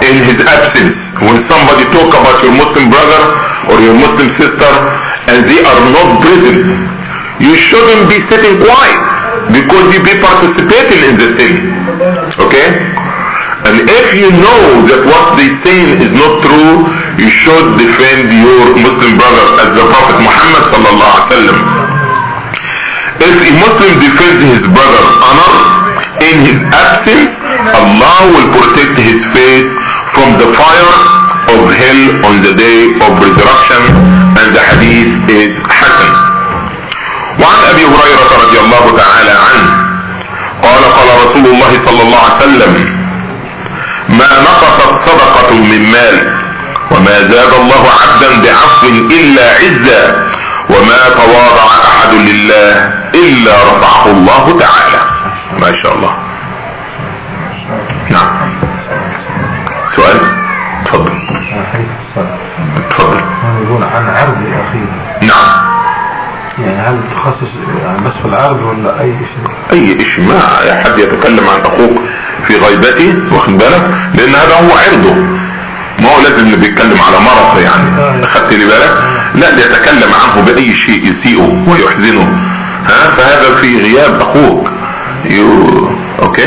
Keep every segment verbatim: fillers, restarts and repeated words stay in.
in his absence. When somebody talk about your Muslim brother or your Muslim sister and they are not present, you shouldn't be sitting quiet because you be participating in the sin. Okay? And if you know that what they saying is not true, you should defend your Muslim brother as the Prophet Muhammad sallallahu alaihi wasallam. If a Muslim defends his brother honor in his absence, Allah will protect his face from the fire of hell on the day of resurrection, and the hadith is Hasan. وعن أبي هريرة رضي الله تعالى عنه قال قال رسول الله صلى الله عليه وسلم ما نقصت صدقة من مال وما زاد الله عبدا بعفو إلا عزا وما تواضع أحد لله إلا رفعه الله تعالى. ما شاء الله. نعم. سؤال؟ تفضل. تفضل. يقول عن عرض أخيه. نعم. يعني هل تخصص يعني بس في العرض ولا أي شيء؟ أي شيء، ما أحد يتكلم عن أخوك في غيبته، واخد بالك؟ لأن هذا هو عرضه، ما هو لازم اللي بيتكلم على مرض يعني، أخدت لي بالك؟ لا، يتكلم عنه بأي شيء يسيئه ويحزنه، ها؟ فهذا في غياب أخوك. يو أوكي؟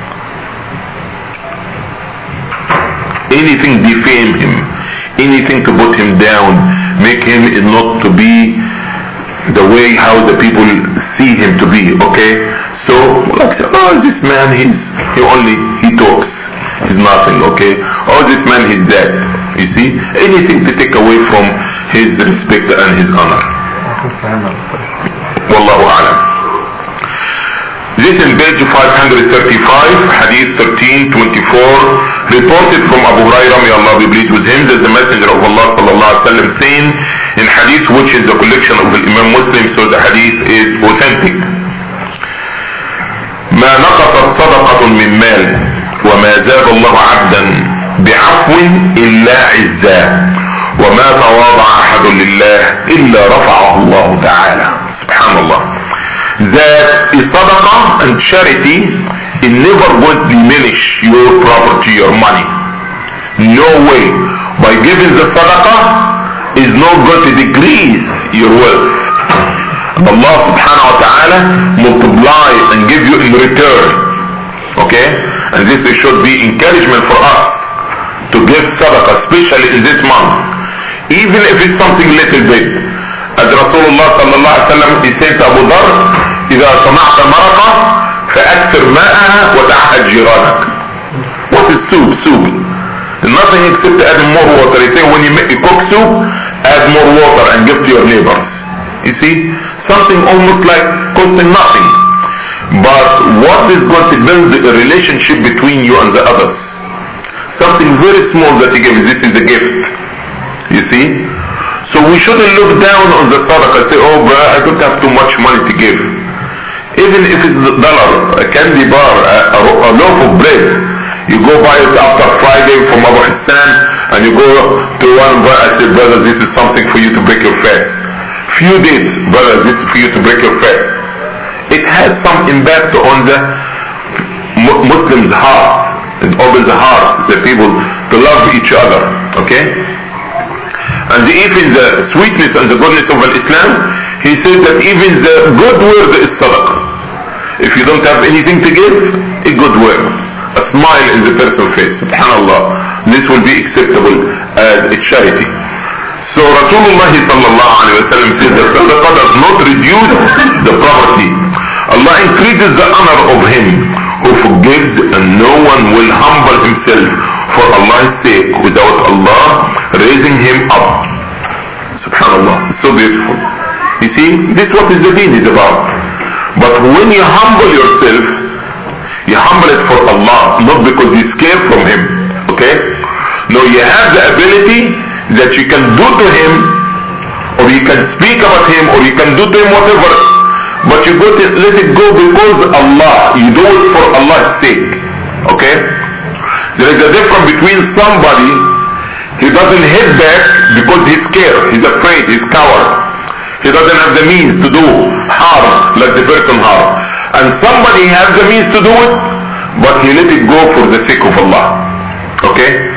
Anything defame him, anything to put him down, make him not to be the way how the people see him to be, okay? So, like, oh, this man, he's, he only, he talks, he's nothing, okay? Oh, this man, he's dead, you see? Anything to take away from his respect and his honor. Wallahu a'lam. This is page five thirty-five, hadith thirteen twenty-four, reported from Abu Hurairah, may Allah be pleased with him, that the Messenger of Allah sallallahu alaihi wasallam saying in hadith which is the collection of the Imam Muslim, so the hadith is authentic. ما نقصت صدقة من مال وما زاد الله عبدا بعفو إلا عزا وما تواضع أحد لله إلا رفعه الله تعالى. سبحان الله. That is sadaqah and charity, it never would diminish your property, your money. No way. By giving the sadaqah is not going to decrease your wealth. Allah subhanahu wa ta'ala multiply and give you in return. Okay? And this should be encouragement for us to give sadaqah, especially in this month. Even if it's something little bit. As Rasulullah sallallahu alayhi wa sallam, he said to Abu Dhar, إذا صنعت مرقة فأكثر ماءها وتعهد جيرانك. What is soup? Soup. Nothing except adding more water. He said when you make a cook soup, add more water and give to your neighbors. You see? Something almost like costing nothing. But what is going to build the relationship between you and the others? Something very small that you give. This is a gift. You see? So we shouldn't look down on the sadaqah and say, oh, bro, I don't have too much money to give. Even if it's a dollar, a candy bar, a, a loaf of bread, you go buy it after Friday from Abu Hassan, and you go to one brother and say, brother, this is something for you to break your fast. Few days, brother, this is for you to break your fast. It has some impact on the Muslim's heart. It opens the heart, the people, to love each other. Okay? And even the sweetness and the goodness of Islam, he says that even the good word is sadaqah. If you don't have anything to give, a good word, a smile in the person's face, subhanallah, this will be acceptable as a charity. So Rasulullah sallallahu alayhi wa sallam says that sadaqah does not reduce the property. Allah increases the honor of him who forgives, and no one will humble himself for Allah's sake without Allah raising him up. Subhanallah, it's so beautiful. You see, this is what is the deen is about. But when you humble yourself, you humble it for Allah, not because you're scared from him. Okay? No, you have the ability that you can do to him, or you can speak about him, or you can do to him whatever, but you go to let it go because Allah, you do it for Allah's sake. Okay? There is a difference between somebody, he doesn't hit back because he's scared, he's afraid, he's coward. He doesn't have the means to do harm like the person harm. And somebody has the means to do it, but he let it go for the sake of Allah. Okay?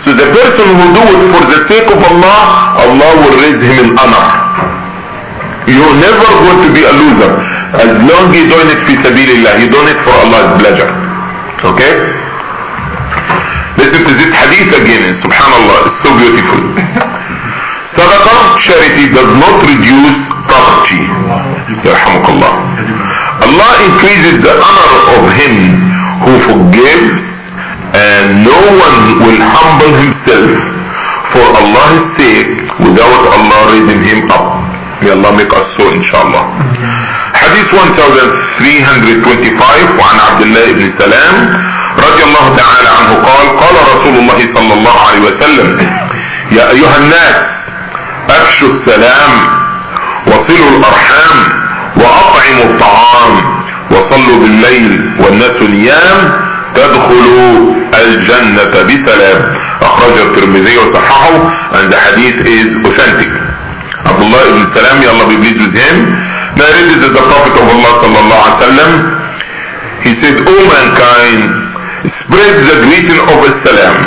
So the person who do it for the sake of Allah, Allah will raise him in honor. You're never going to be a loser as long as you doing it fi sabilillah, you doing it for Allah's pleasure. Okay? Listen to this hadith again, subhanallah, it's so beautiful. Sadaqah, charity, does not reduce poverty. Yarhamukallah. Allah increases the honor of him who forgives, and no one will humble himself for Allah's sake without Allah raising him up. May Allah make us so, inshallah. Hadith thirteen twenty-five وعن عبد الله بن سلام رضي الله تعالى عنه قال قال رسول الله صلى الله عليه وسلم يا أيها الناس أفشوا السلام وصلوا الأرحام وأطعموا الطعام وصلوا بالليل والناس نيام تدخلوا الجنة بسلام. أخرجه الترمذي وصححه, and the hadith is authentic. Abdullah ibn Salam, may Allah be pleased with him, narrated that the Prophet of Allah sallallahu alaihi wasallam, he said, O mankind, spread the greeting of As-Salam,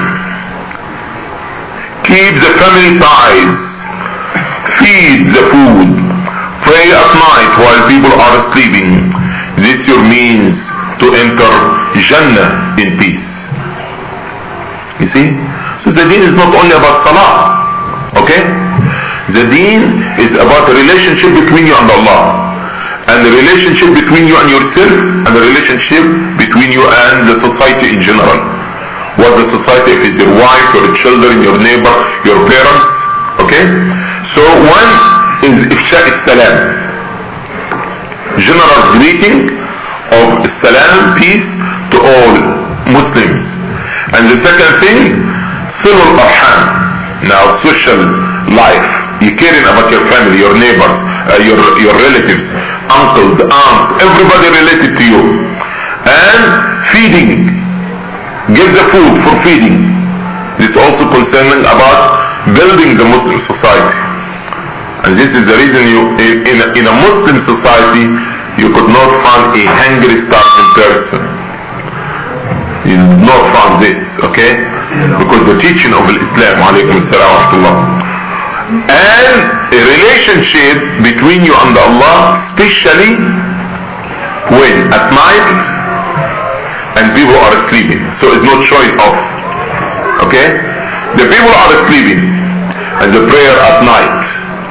keep the family ties, feed the food, pray at night while people are sleeping. This your means to enter Jannah in peace. You see? So the deen is not only about salah. Okay? The deen is about the relationship between you and Allah, and the relationship between you and yourself, and the relationship between you and the society in general. What the society, if it's your wife, your children, your neighbor, your parents. Okay? So one is Ifsha al-Salam, general greeting of Salam, peace to all Muslims. And the second thing, Silul Arham, now social life. You're caring about your family, your neighbors, uh, your your relatives, uncles, aunts, everybody related to you. And feeding, give the food for feeding. This also concerning about building the Muslim society. And this is the reason you, in, in, a, in a Muslim society, you could not find a hungry, starving person. You did not find this, okay? Because the teaching of Islam, alaykum assalam wa rahmatullah, and a relationship between you and Allah, especially when at night and people are sleeping. So it's not showing off. Okay? The people are sleeping and the prayer at night.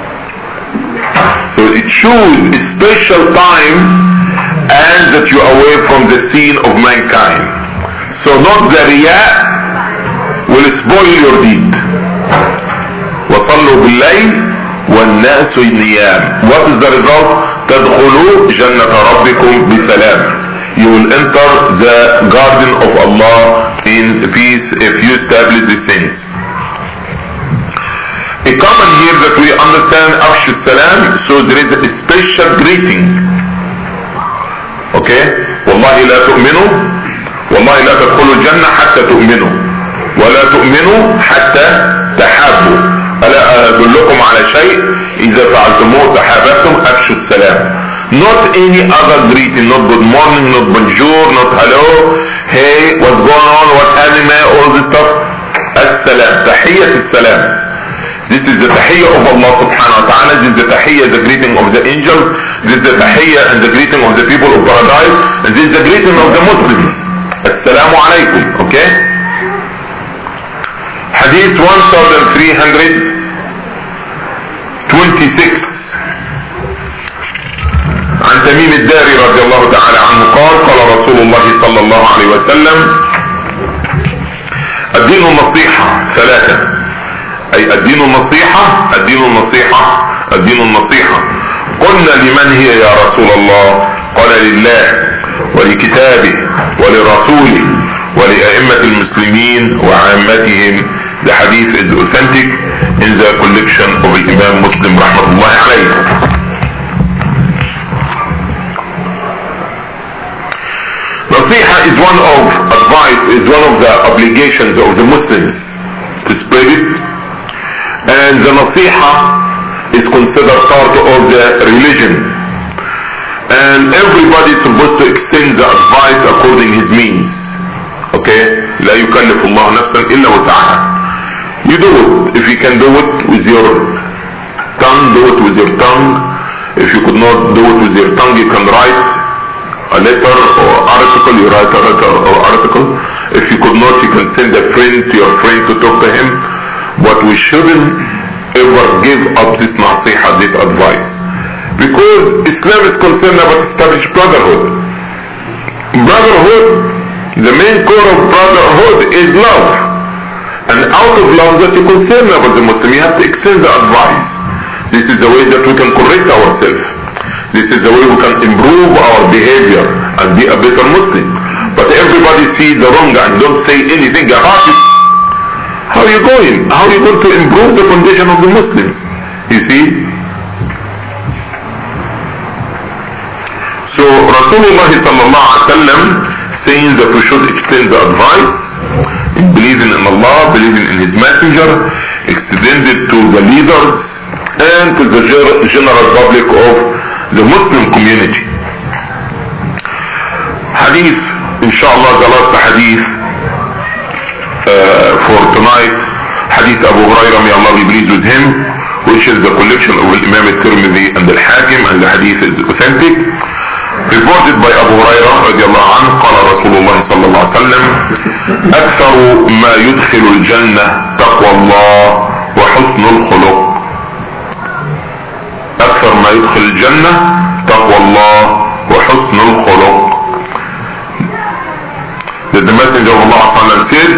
So it shows a special time and that you are away from the scene of mankind. So not the riya will spoil your deed. وصلوا بالليل والناس نيام. What is the result? تدخلوا جنة ربكم بسلام. You will enter the garden of Allah in peace if you establish these things. A common here that we understand Afshu Salam, so there is a special greeting. Okay? والله لا تؤمنوا والله لا تدخلوا الجنة حتى تؤمنوا ولا تؤمنوا حتى تحابوا. ألا أدلكم على شيء إذا فعلتموه تحاببتم أفشوا السلام. Not any other greeting, not good morning, not bonjour, not hello, hey, what's going on, what anime, all this stuff. As-salam, tahiyyat as-salam. This is the tahiyyah of Allah subhanahu wa ta'ala, this is the tahiyyah, the greeting of the angels, this is the tahiyyah and the greeting of the people of paradise, and this is the greeting of the Muslims. Assalamu alaikum, okay? Hadith thirteen twenty-six عن تميم الداري رضي الله تعالى عنه قال قال رسول الله صلى الله عليه وسلم الدين النصيحة ثلاثة، أي الدين النصيحة الدين النصيحة الدين النصيحة. قلنا لمن هي يا رسول الله؟ قال لله ولكتابه ولرسوله ولأئمة المسلمين وعامتهم. The hadith is authentic in the collection of Imam Muslim rahmatullah alayhi. Nasiha is one of advice, is one of the obligations of the Muslims to spread it, and the Nasiha is considered part of the religion, and everybody is supposed to extend the advice according his means. Okay? لا يكلف الله نفسا إلا وسعها. You do it. If you can do it with your tongue, do it with your tongue. If you could not do it with your tongue, you can write a letter or article. You write a letter or article. If you could not, you can send a friend to your friend to talk to him. But we shouldn't ever give up this nasiha, this advice. Because Islam is concerned about established brotherhood. Brotherhood, the main core of brotherhood is love. And out of love that you concern about the Muslim, you have to extend the advice. This is the way that we can correct ourselves. This is the way we can improve our behavior and be a better Muslim. But everybody sees the wrong and don't say anything about it. How are you going? How are you going to improve the condition of the Muslims? You see? So Rasulullah sallallahu alaihi wasallam saying that we should extend the advice, in believing in Allah, believing in His Messenger, extend it to the leaders and to the general public of the Muslim community. Hadith, inshallah, the last hadith uh, for tonight, Hadith Abu Hurairah, may Allah be pleased with him, which is the collection of Imam al-Tirmidhi and al-Hakim, and the hadith is authentic. Reported by Abu Hurairah radiallahu anhu, قال رسول الله صلى الله عليه وسلم: أكثر ما يدخل الجنة تقوى الله وحسن الخلق. أكثر ما يدخل الجنة تقوى الله وحسن الخلق. That the Messenger of Allah صلى الله عليه وسلم said,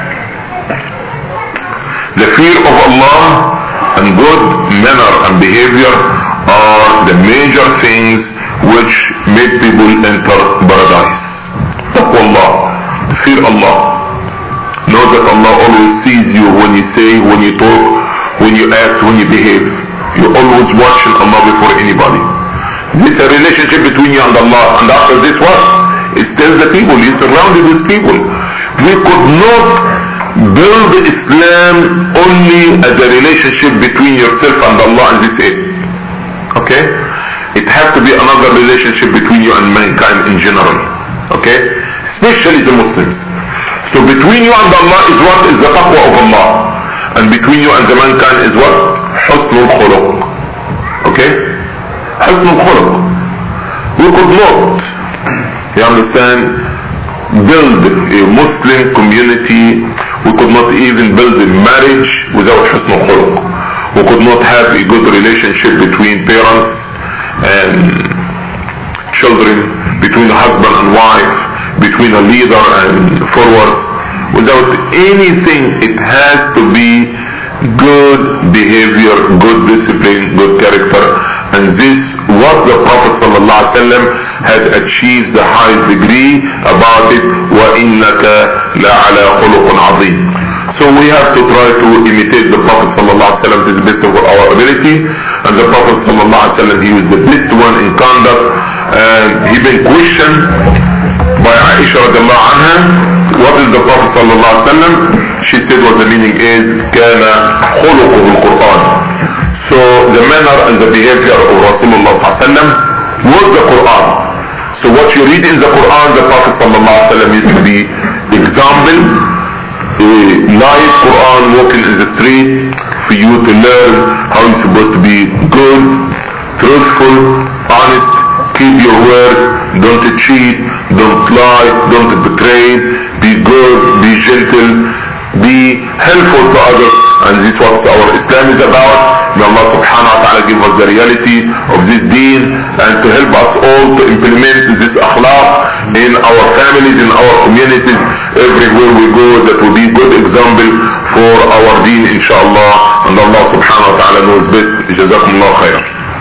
the fear of Allah and good manner and behavior are the major things which make people enter paradise. Taqwa Allah, fear Allah. Know that Allah always sees you when you say, when you talk, when you act, when you behave. You're always watching Allah before anybody. This is a relationship between you and Allah. And after this what? It tells the people, you're surrounded with people. We could not build Islam only as a relationship between yourself and Allah and this it. Okay? It has to be another relationship between you and mankind in general. Okay? Especially the Muslims. So between you and Allah is what? Is the taqwa of Allah. And between you and the mankind is what? Husnul khuluq. Okay? Husnul khuluq. We could not, you understand, build a Muslim community. We could not even build a marriage without husnul khuluq. We could not have a good relationship between parents and children, between a husband and wife, between a leader and followers. Without anything, it has to be good behavior, good discipline, good character. And this, what the Prophet ﷺ had achieved the highest degree about it. وَإِنَّكَ لَعَلَى خُلُقٌ عَظِيمٌ. So we have to try to imitate the Prophet ﷺ to the best of our ability. And the Prophet ﷺ, he was the best one in conduct. And he been questioned by Aisha radiallahu anha, what is the Prophet ﷺ? She said what the meaning is, كَانَ خُلُقُهُ الْقُرْآنِ. So the manner and the behavior of Rasulullah ﷺ was the Quran. So what you read in the Quran, the Prophet ﷺ used to be example, a live Quran walking in the street for you to learn how you're supposed to be good, truthful, honest, keep your word, don't cheat, don't lie, don't betray, be good, be gentle, be helpful to others. And this is what our Islam is about. May Allah subhanahu wa ta'ala give us the reality of this deen and to help us all to implement this akhlaq in our families, in our communities, everywhere we go, that will be good example for our deen inshallah. And Allah subhanahu wa ta'ala knows best. Jazakumullah khairan.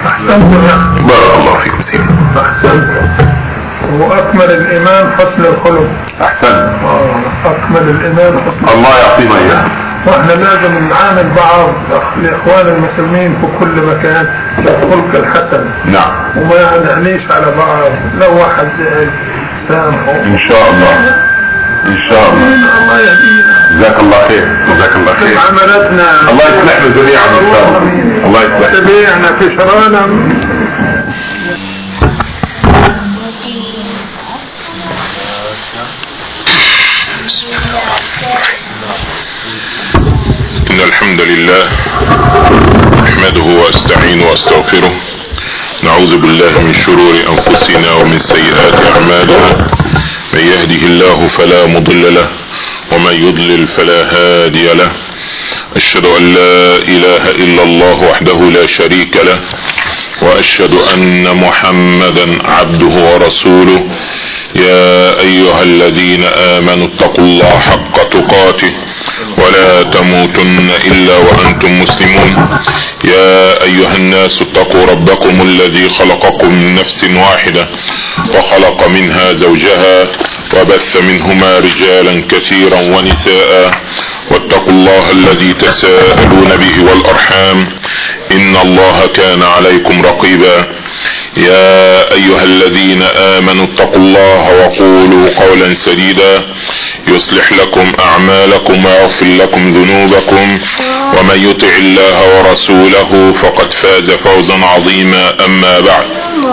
بارك الله فيكم سيدي. أحسنت. وأكمل الإيمان حسن الخلق. أحسنت. أكمل الإيمان حسن. الله يعطينا إياه. واحنا لازم نعامل بعض الاخوان المسلمين في كل مكان بالخلق الحسن. نعم. وما نعنيش على بعض، لو واحد زعل سامحه. ان شاء الله. ان شاء الله. الله يهدينا. جزاك الله خير. جزاك الله خير. عملتنا. الله يصلحنا جميعا ان شاء الله. الله يصلحنا. تبيعنا في شرانا. إن لله نحمده واستعينه واستغفره، نعوذ بالله من شرور انفسنا ومن سيئات اعمالنا، من يهده الله فلا مضل له ومن يضلل فلا هادي له، اشهد ان لا اله الا الله وحده لا شريك له، واشهد ان محمدا عبده ورسوله. يا ايها الذين امنوا اتقوا الله حق تقاته ولا تموتن الا وانتم مسلمون. يا ايها الناس اتقوا ربكم الذي خلقكم من نفس واحدة وخلق منها زوجها وبث منهما رجالا كثيرا ونساء، واتقوا الله الذي تساءلون به والارحام ان الله كان عليكم رقيبا. يا ايها الذين امنوا اتقوا الله وقولوا قولا سديدا يصلح لكم اعمالكم ويغفر لكم ذنوبكم، ومن يطع الله ورسوله فقد فاز فوزا عظيما. اما بعد،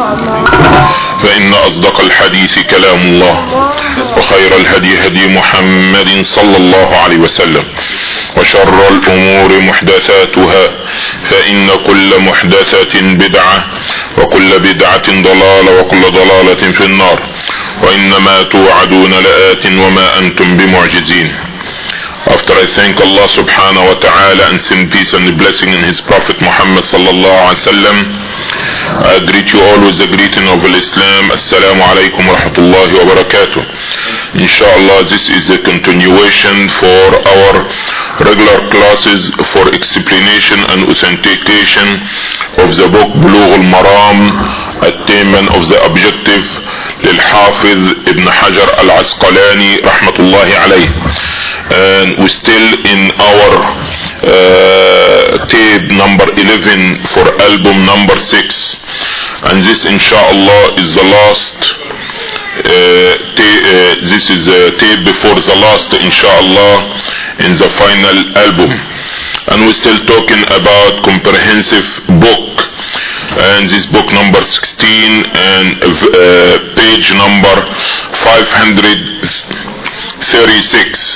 فان اصدق الحديث كلام الله، وخير الهدي هدي محمد صلى الله عليه وسلم، وشر الامور محدثاتها، فان كل محدثة بدعة وكل بدعة ضلالة وكل ضلالة في النار، وانما توعدون لآت وما انتم بمعجزين. After I thank Allah subhanahu wa ta'ala and send peace and blessing in his Prophet Muhammad sallallahu alaihi wasallam, I greet you all with the greeting of Islam. Assalamu alaikum wa rahmatullahi wa barakatuh. Inshallah, this is a continuation for our regular classes for explanation and authentication of the book Bulugh al-Maram, attainment of the objective للحافظ ابن حجر العسقلاني رحمة الله عليه. And we're still in our uh, tape number eleven for album number six, and this inshallah is the last uh, ta- uh, this is a tape before the last inshallah in the final album. And we're still talking about comprehensive book, and this book number sixteen and uh, page number five hundred thirty-six.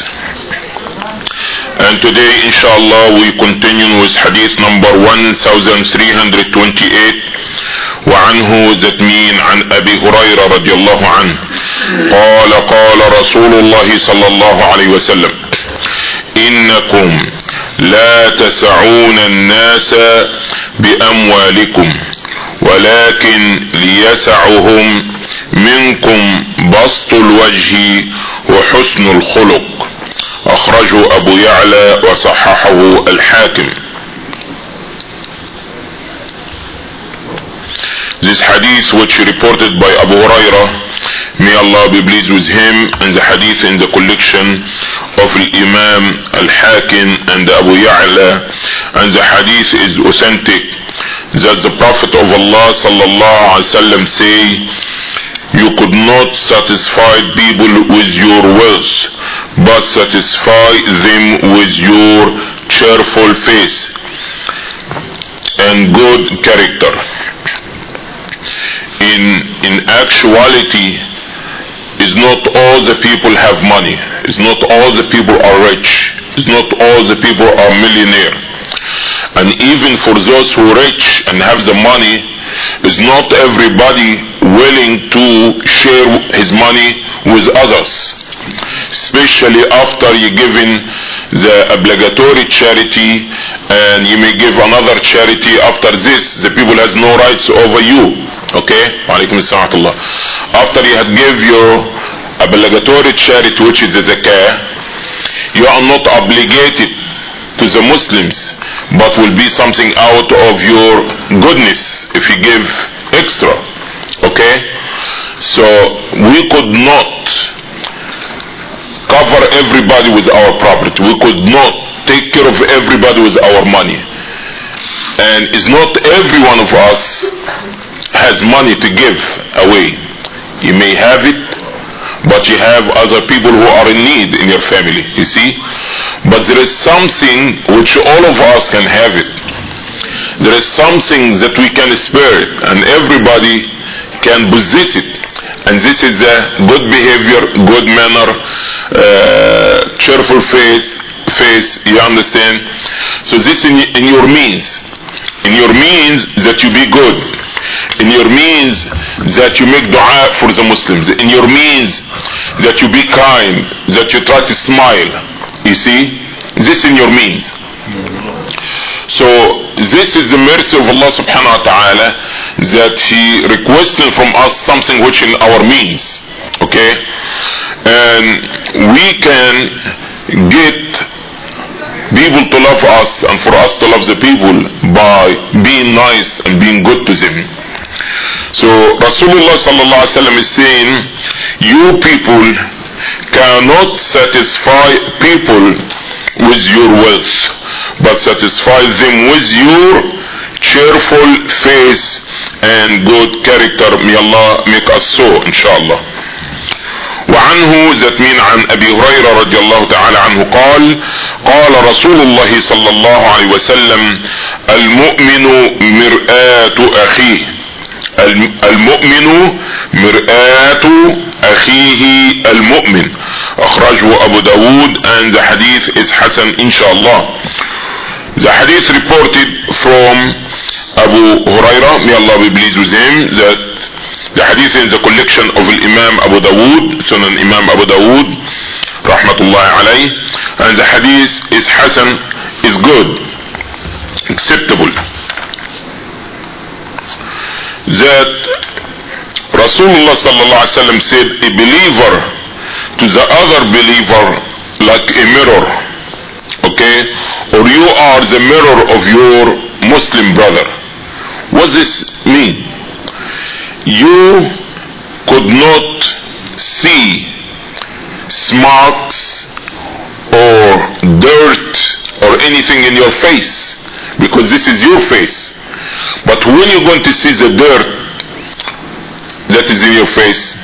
And today inshallah we continue with hadith number one thousand three hundred twenty-eight. وعنه that mean عن أبي هريرة رضي الله عنه قال قال رسول الله صلى الله عليه وسلم إنكم لا تسعون الناس بأموالكم ولكن ليسعهم منكم بسط الوجه وحسن الخلق. أخرجه أبو يعلى وصححه الحاكم. This hadith which reported by Abu Hurairah, may Allah be pleased with him, and the hadith in the collection of Imam Al-Hakim and Abu Ya'la, and the hadith is authentic, that the Prophet of Allah sallallahu alaihi wasallam say, you could not satisfy people with your wealth, but satisfy them with your cheerful face and good character. In in actuality, is not all the people have money, is not all the people are rich, is not all the people are millionaire. And even for those who are rich and have the money, is not everybody willing to share his money with others, especially after you giving the obligatory charity, and you may give another charity after this. The people has no rights over you. Okay, walaikum assalam. After you had give your obligatory charity, which is the zakah, you are not obligated to the Muslims, but will be something out of your goodness if you give extra. Okay, so we could not cover everybody with our property, we could not take care of everybody with our money, and it's not every one of us has money to give away. You may have it, but you have other people who are in need in your family, you see. But there is something which all of us can have it. There is something that we can spare it, and everybody can possess it. And this is a good behavior, good manner, uh, cheerful faith, face, you understand? So this in, in your means. In your means that you be good. In your means that you make dua for the Muslims. In your means that you be kind, that you try to smile. You see? This in your means. So this is the mercy of Allah subhanahu wa ta'ala, that He requested from us something which in our means. Okay? And we can get people to love us and for us to love the people by being nice and being good to them. So Rasulullah sallallahu alaihi wasallam is saying, you people cannot satisfy people with your wealth, but satisfy them with your cheerful face and good character. May Allah make us so, inshallah. وعنه ذات مين عن ابي هريرة رضي الله تعالى عنه قال قال رسول الله صلى الله عليه وسلم المؤمن مرآة اخيه المؤمن مرآة اخيه المؤمن. اخرجه ابو داود and the hadith is Hasan inshallah. The hadith reported from Abu Hurairah, may Allah be pleased with him, that the hadith in the collection of Imam Abu Dawood, Sunan Imam Abu Dawood, rahmatullahi alayh, and the hadith is Hasan, is good, acceptable. That Rasulullah sallallahu alaihi wasallam said, a believer to the other believer like a mirror, okay, or you are the mirror of your Muslim brother. What does this mean? You could not see marks or dirt or anything in your face because this is your face. But when you're going to see the dirt that is in your face,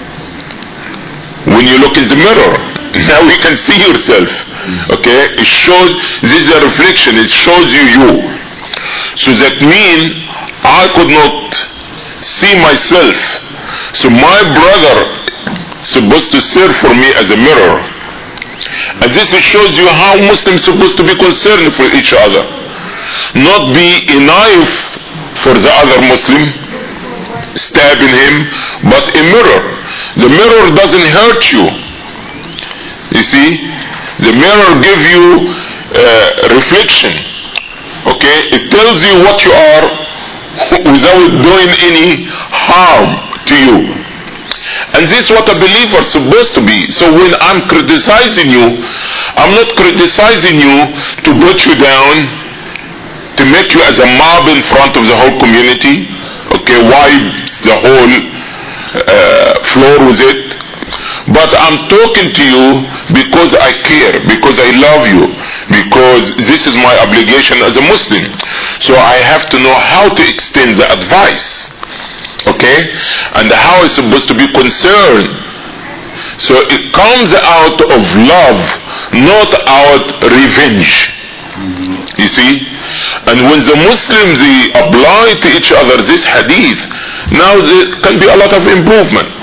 when you look in the mirror, now you can see yourself. Okay, it shows, this is a reflection, it shows you you. So that means I could not see myself, so my brother supposed to serve for me as a mirror. And this shows you how Muslims supposed to be concerned for each other, not be a knife for the other Muslim, stabbing him, but a mirror. The mirror doesn't hurt you, you see. The mirror gives you uh, reflection, okay. It tells you what you are without doing any harm to you. And this is what a believer is supposed to be. So when I'm criticizing you, I'm not criticizing you to put you down, to make you as a mob in front of the whole community, okay, wipe the whole uh, floor with it. But I'm talking to you because I care, because I love you, because this is my obligation as a Muslim. So I have to know how to extend the advice, okay, and how it's supposed to be concerned. So it comes out of love, not out revenge. You see? And when the Muslims they apply to each other this hadith, now there can be a lot of improvement.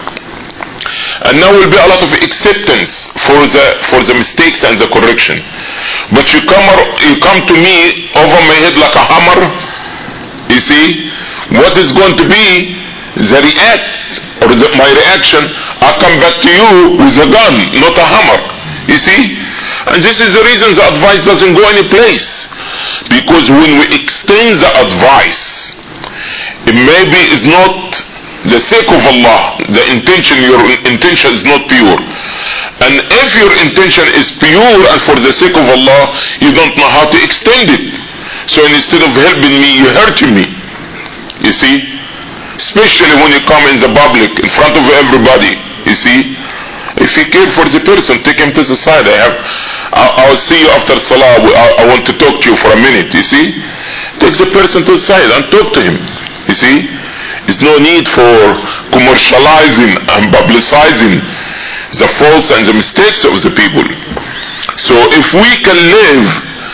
And now will be a lot of acceptance for the for the mistakes and the correction. But you come you come to me over my head like a hammer. You see, what is going to be the react or the, my reaction? I come back to you with a gun, not a hammer. You see, and this is the reason the advice doesn't go any place, because when we extend the advice, it maybe is not the sake of Allah, the intention, your intention is not pure. And if your intention is pure and for the sake of Allah, you don't know how to extend it. So instead of helping me, you're hurting me. You see? Especially when you come in the public, in front of everybody. You see? If you care for the person, take him to the side. I have, I'll, I'll see you after Salah. I, I want to talk to you for a minute. You see? Take the person to the side and talk to him. You see? There's no need for commercializing and publicizing the faults and the mistakes of the people. So if we can live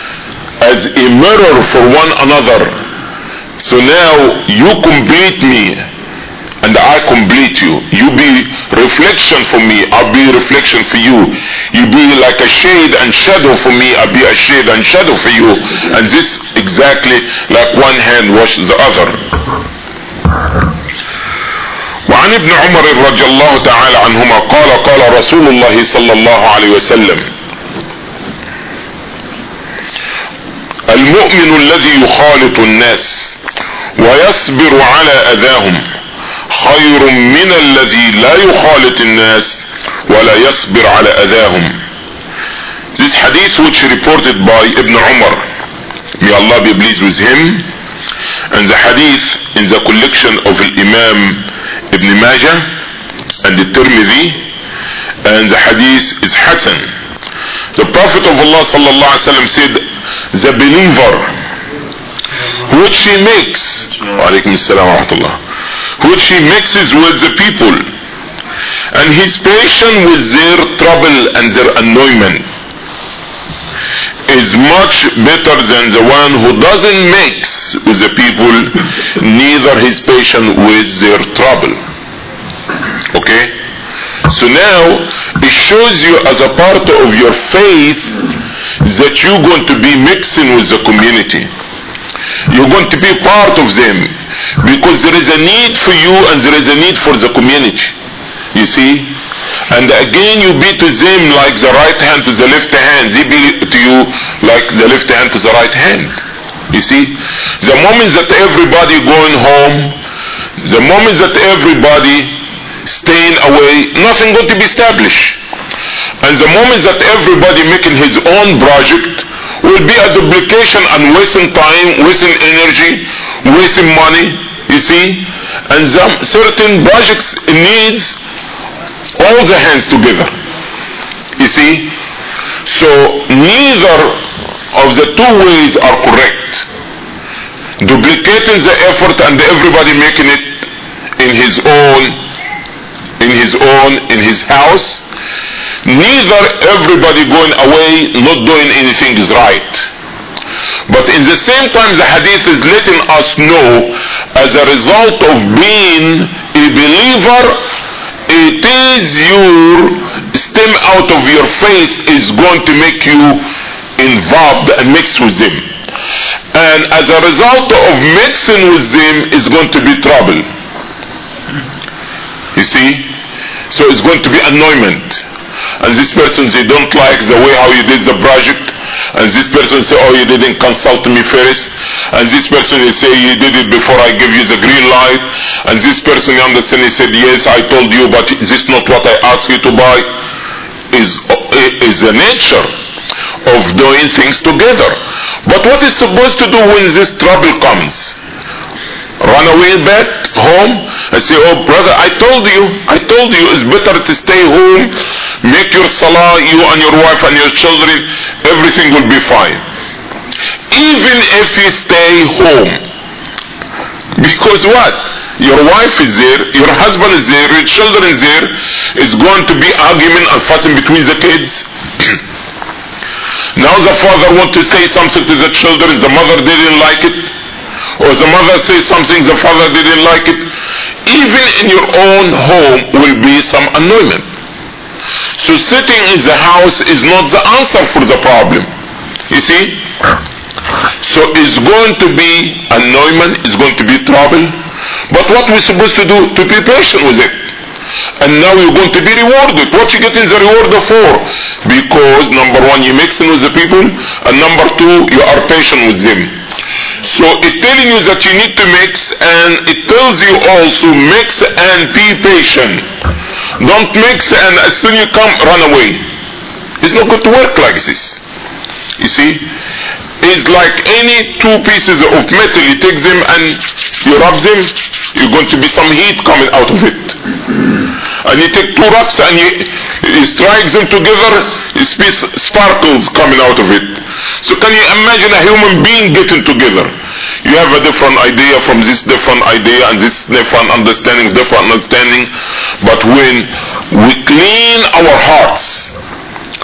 as a mirror for one another, so now you complete me and I complete you. You be reflection for me, I'll be reflection for you. You be like a shade and shadow for me, I'll be a shade and shadow for you. And this exactly like one hand washes the other. وعن ابن عمر رضي الله تعالى عنهما قال قال رسول الله صلى الله عليه وسلم: المؤمن الذي يخالط الناس ويصبر على اذاهم خير من الذي لا يخالط الناس ولا يصبر على اذاهم. This hadith which reported by Ibn Umar, may Allah be pleased with him, and the hadith in the collection of Imam Ibn Majah and the Tirmidhi, and the hadith is Hasan. The Prophet of Allah sallallahu alaihi wasallam said, the believer which he makes, alaykum assalam wa rahmatullah, which he mixes with the people, and he's patient with their trouble and their annoyment, is much better than the one who doesn't mix with the people, neither is patient with their trouble. Okay? So now it shows you as a part of your faith that you're going to be mixing with the community. You're going to be part of them, because there is a need for you and there is a need for the community. You see? And again you be to them like the right hand to the left hand, they be to you like the left hand to the right hand. You see? The moment that everybody going home, the moment that everybody staying away, nothing going to be established. And the moment that everybody making his own project will be a duplication and wasting time, wasting energy, wasting money, you see? And some certain projects needs all the hands together, you see? So neither of the two ways are correct. Duplicating the effort and everybody making it in his own, in his own, in his house, neither everybody going away not doing anything is right. But in the same time the hadith is letting us know, as a result of being a believer, it is your stem out of your faith is going to make you involved and mix with them. And as a result of mixing with them is going to be trouble. You see? So it's going to be annoyment. And this person, they don't like the way how you did the project. And this person say, oh, you didn't consult me first. And this person they say, you did it before I gave you the green light. And this person, you understand, he said, yes, I told you, but this is not what I asked you to buy. Is is the nature of doing things together. But what is supposed to do when this trouble comes? Run away back home and say, oh brother, I told you, I told you it's better to stay home, make your salah, you and your wife and your children, everything will be fine. Even if you stay home. Because what? Your wife is there, your husband is there, your children is there, it's going to be argument and fussing between the kids. Now the father wants to say something to the children, the mother didn't like it. Or the mother says something, the father didn't like it. Even in your own home will be some annoyment. So sitting in the house is not the answer for the problem. You see? So it's going to be annoyment, it's going to be trouble. But what we're supposed to do? To be patient with it. And now you're going to be rewarded. What you getting the reward for? Because number one, you're mixing with the people, and number two, you are patient with them. So it's telling you that you need to mix, and it tells you also mix and be patient. Don't mix and as soon as you come, run away. It's not going to work like this. You see? It's like any two pieces of metal, you take them and you rub them, you're going to be some heat coming out of it. And you take two rocks and you, you strike them together, you see sparkles coming out of it. So can you imagine a human being getting together? You have a different idea from this different idea and this different understanding, different understanding. But when we clean our hearts,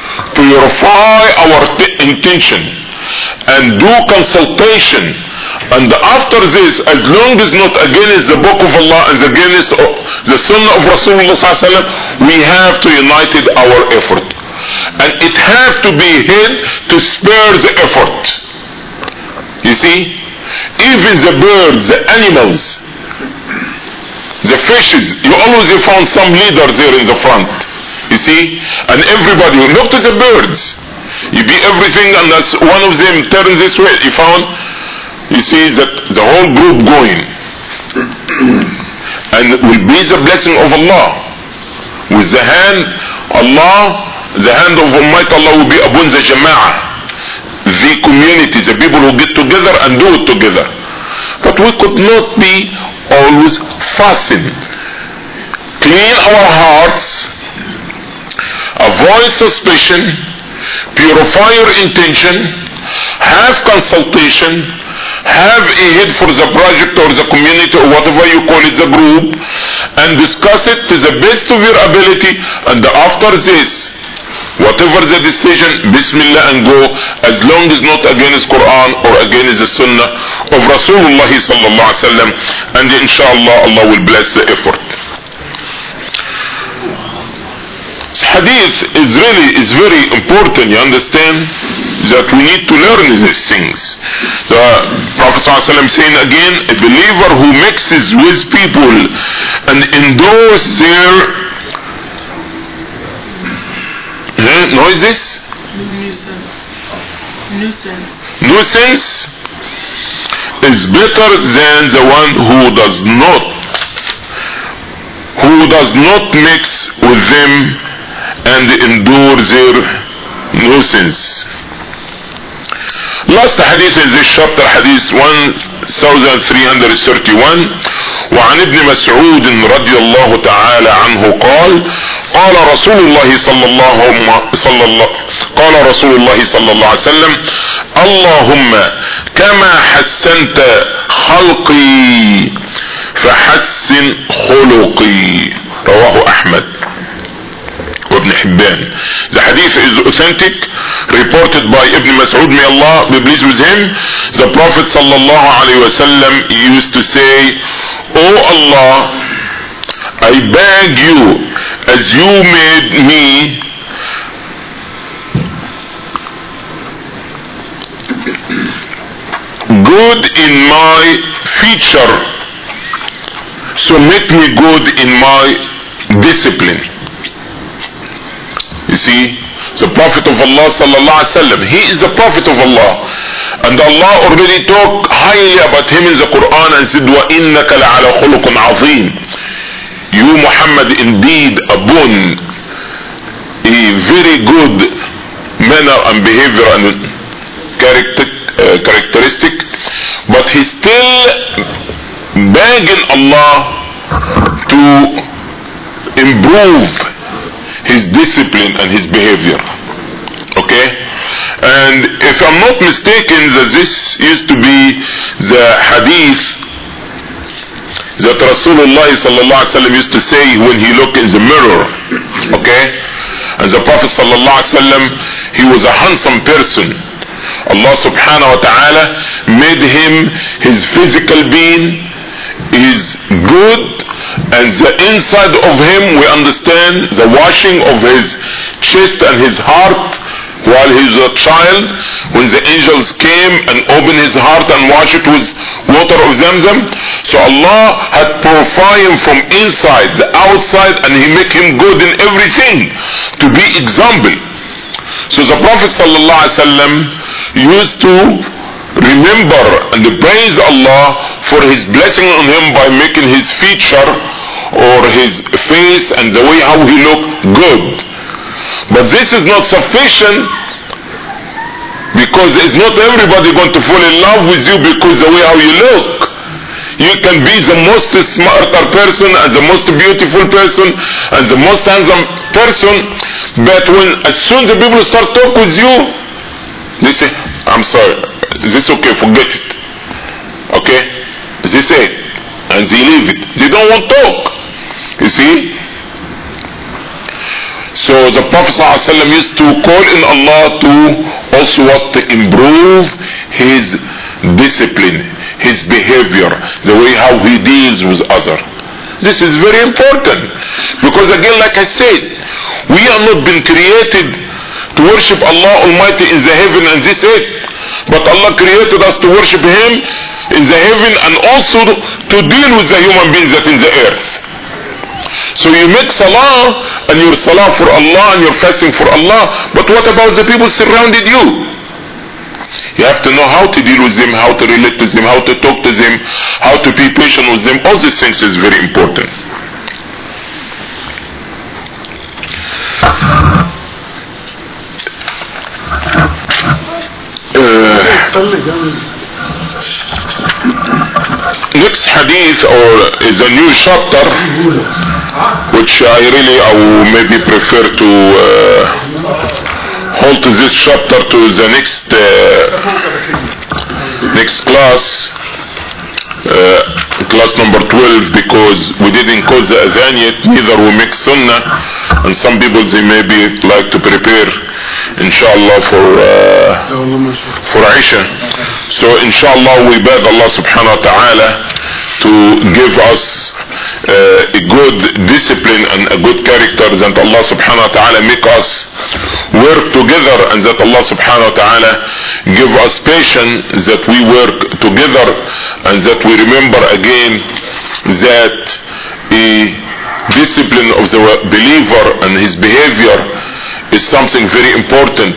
purify our t- intention, and do consultation And after this, as long as not against the book of Allah and against the sunnah of Rasulullah sallallahu alaihi wasallam, we have to unite our effort. And it has to be hid to spare the effort. You see, even the birds, the animals, the fishes, you always found some leader there in the front. You see, and everybody, look to the birds. You be everything, and that's one of them turns this way. You found, you see that the whole group going, and it will be the blessing of Allah. With the hand, Allah, the hand of Almighty Allah will be upon the Jama'ah, the community, the people who get together and do it together. But we could not be always fasting. Clean our hearts, avoid suspicion, purify your intention, have consultation, have a head for the project or the community or whatever you call it, the group, and discuss it to the best of your ability. And after this, whatever the decision, Bismillah, and go, as long as not against Quran or against the Sunnah of Rasulullah sallallahu alaihi wasallam, and inshallah Allah will bless the effort. This hadith is really is very important. You understand that we need to learn these things. The Prophet sallallahu alaihi wasallam saying again, a believer who mixes with people and endorse their eh, noises, Nuisance. Nuisance. nuisance is better than the one who does not who does not mix with them and endure their nuisance. Last hadith in this chapter, hadith one thousand three hundred thirty-one, وعن ابن مسعود رضي الله تعالى عنه قال قال رسول الله صلى الله صلى الله قال رسول الله صلى الله عليه وسلم اللهم كما حسنت خلقي فحسن خلقي. رواه أحمد وابن حبان. The hadith is authentic, reported by Ibn Mas'ud, may Allah be pleased with him. The Prophet sallallahu alaihi wasallam used to say, "Oh Allah, I beg you, as you made me good in my feature, so make me good in my discipline." You see, the Prophet of Allah sallallahu alaihi wasallam, he is the Prophet of Allah, and Allah already talked highly about him in the Quran and said, وَإِنَّكَ لَعَلَى خُلُقٍ عَظِيمٍ. You Muhammad indeed upon a very good manner and behavior and character, uh, characteristic, but he's still begging Allah to improve his discipline and his behavior. Okay? And if I'm not mistaken, that this used to be the hadith that Rasulullah sallallahu alaihi wasallam used to say when he looked in the mirror. Okay? And the Prophet sallallahu alaihi wasallam, he was a handsome person. Allah subhanahu wa ta'ala made him, his physical being is good, and the inside of him, we understand the washing of his chest and his heart while he was a child, when the angels came and opened his heart and washed it with water of Zamzam. So Allah had purified him from inside, the outside, and he make him good in everything, to be example. So the Prophet sallallahu alaihi wasallam used to remember and praise Allah for his blessing on him by making his feature or his face and the way how he looked good. But this is not sufficient, because it's not everybody going to fall in love with you because the way how you look. You can be the most smarter person and the most beautiful person and the most handsome person, but when as soon as the people start talk with you, they say, I'm sorry, this okay, forget it. Okay? They say it, and they leave it. They don't want to talk. You see? So the Prophet ﷺ used to call in Allah to also what to improve his discipline, his behavior, the way how he deals with others. This is very important, because again, like I said, we are not been created to worship Allah Almighty in the heaven and this it, but Allah created us to worship Him in the heaven and also to deal with the human beings that in the earth. So you make salah and your salah for Allah and you're fasting for Allah, but what about the people surrounded you? You have to know how to deal with them, how to relate to them, how to talk to them, how to be patient with them. All these things is very important. Uh, next hadith or is a new chapter which I really I will maybe prefer to uh, hold to this chapter to the next uh, next class, uh, class number twelve, because we didn't call the adhan yet, neither we make sunnah, and some people they maybe like to prepare inshallah for uh, for Isha. So inshallah we beg Allah subhanahu wa ta'ala to give us uh, a good discipline and a good character, that Allah subhanahu wa ta'ala make us work together, and that Allah subhanahu wa ta'ala give us patience that we work together, and that we remember again that a discipline of the believer and his behavior is something very important,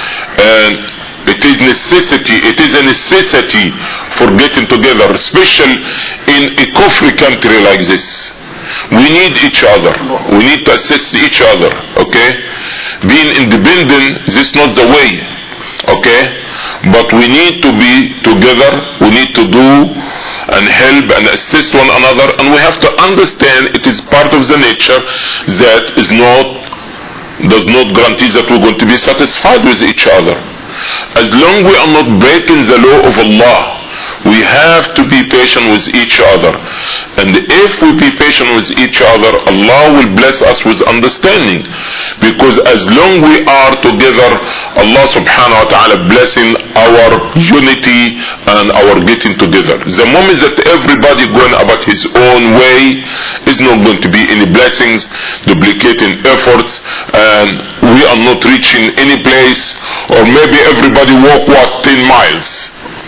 and it is necessity, it is a necessity for getting together, especially in a Kufri country like this. We need each other, we need to assist each other, okay? Being independent, this is not the way, okay? But we need to be together, we need to do and help and assist one another, and we have to understand it is part of the nature that is not, does not guarantee that we're going to be satisfied with each other. As long we are not breaking the law of Allah, we have to be patient with each other, and if we be patient with each other, Allah will bless us with understanding, because as long we are together, Allah subhanahu wa ta'ala blessing our unity and our getting together. The moment that everybody going about his own way, is not going to be any blessings, duplicating efforts, and we are not reaching any place. Or maybe everybody walk what ten miles,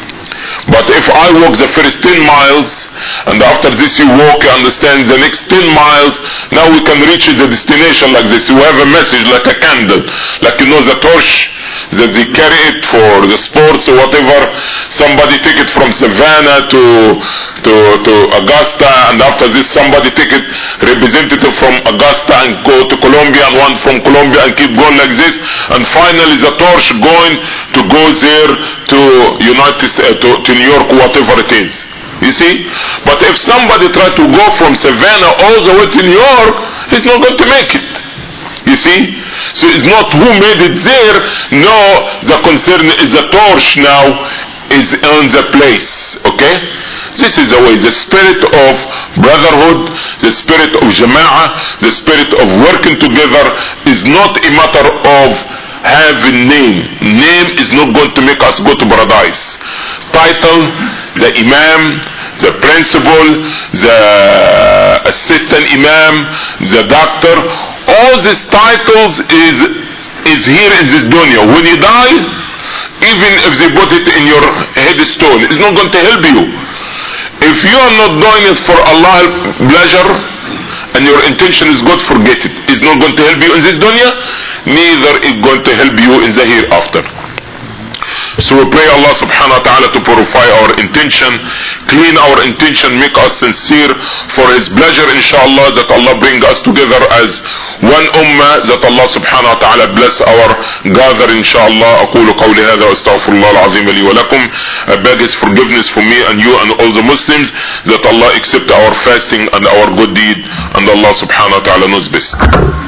but if I walk the first ten miles and after this you walk, you understand the next ten miles, now we can reach the destination like this. We have a message like a candle, like you know the torch that they carry it for the sports or whatever. Somebody take it from Savannah to to to Augusta, and after this somebody take it representative from Augusta and go to Colombia, and one from Colombia, and keep going like this, and finally the torch going to go there to United States, to, to New York, whatever it is. You see? But if somebody try to go from Savannah all the way to New York, he's not going to make it. You see? So it's not who made it there. No, the concern is the torch now is on the place. Okay? This is the way. The spirit of brotherhood, the spirit of jama'ah, the spirit of working together is not a matter of having name. Name is not going to make us go to paradise. Title, the imam, the principal, the assistant imam, the doctor, all these titles is is here in this dunya. When you die, even if they put it in your headstone, it's not going to help you. If you are not doing it for Allah's pleasure and your intention is good, forget it. It's not going to help you in this dunya, neither is going to help you in the hereafter. So we pray Allah subhanahu wa ta'ala to purify our intention, clean our intention, make us sincere for His pleasure, inshallah, that Allah bring us together as one ummah, that Allah subhanahu wa ta'ala bless our gather, inshallah. أقول قولي هذا وأستغفر الله العظيم لي ولكم. I beg His forgiveness for me and you and all the Muslims, that Allah accept our fasting and our good deed, and Allah subhanahu wa ta'ala knows best.